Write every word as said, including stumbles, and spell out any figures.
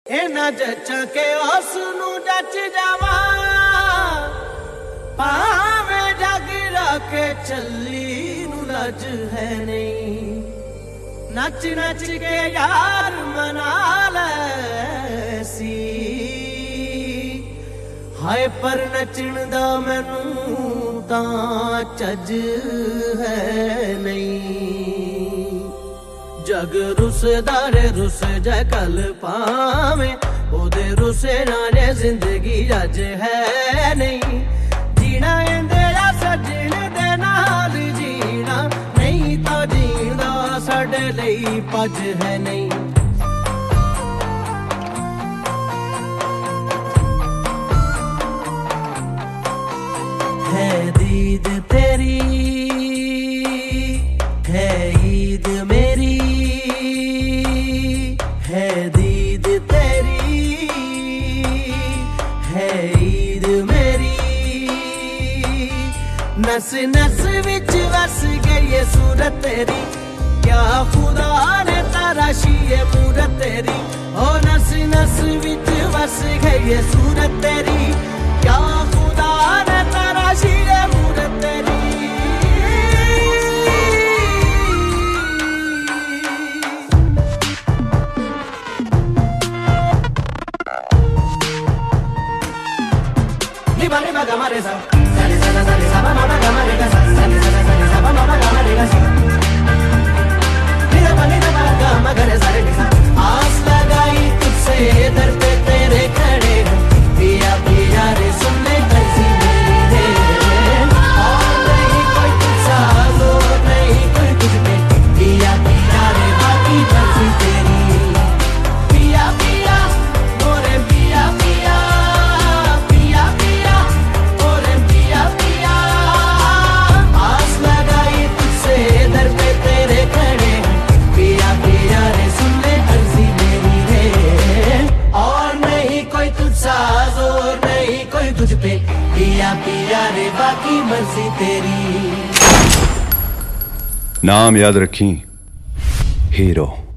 इना जचा के उसनू जच जावा पावे जग रखे चली नू लज है नहीं। नच नच के यार मना लैसी हाय पर नचण दा मैनू तां चज है नहीं। जग रुसदा रे रुस जाए कल पावे ओदे रुसे नाले जिंदगी अज है नहीं। जीना इंदेरा सजन दे नाल जीना नहीं तो जींदा साडे लई पज है नहीं। है दीद तेरी है ईद मेरी है दीद तेरी है ईद मेरी। नस नस विच वस गई ये सूरत तेरी क्या खुदा ने तराशी है मूरत तेरी। ओ नस नस विच वस गई ये सूरत तेरी क्या खुदा ने तराशी है मूरत तेरी। Vale va gamare sa sale sale sale sa ba ma ba gamare ga sa sale sale sale sa ba ma ba gamare ga sa ni da ni da ba gama gare sare ni sa। आस लगाई तुझसे दर पे तेरे खड़े पिया पिया रे सुन ले अर्जी मेरी रे। और नहीं कोई तुझसा लो नहीं कोई तुझ पे पिया पिया रे बाकी मर्जी तेरी। पिया पिया मोरे पिया पिया तुझ पे पिया पिया रे बाकी मर्जी तेरी। नाम याद रखी हीरो।